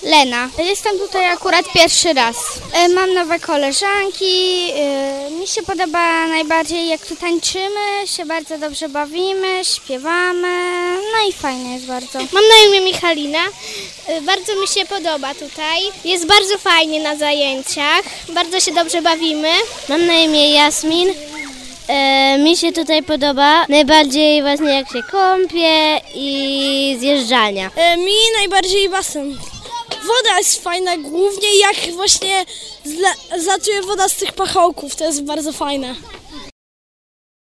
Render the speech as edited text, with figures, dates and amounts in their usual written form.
Lena. Jestem tutaj akurat pierwszy raz. Mam nowe koleżanki. Mi się podoba najbardziej, jak tu tańczymy, się bardzo dobrze bawimy, śpiewamy. No i fajnie jest bardzo. Mam na imię Michalina. Bardzo mi się podoba tutaj. Jest bardzo fajnie na zajęciach. Bardzo się dobrze bawimy. Mam na imię Jasmin. Mi się tutaj podoba najbardziej właśnie jak się kąpie i zjeżdżalnia. Mi najbardziej basen. Woda jest fajna, głównie jak właśnie zlatuje woda z tych pachołków, to jest bardzo fajne.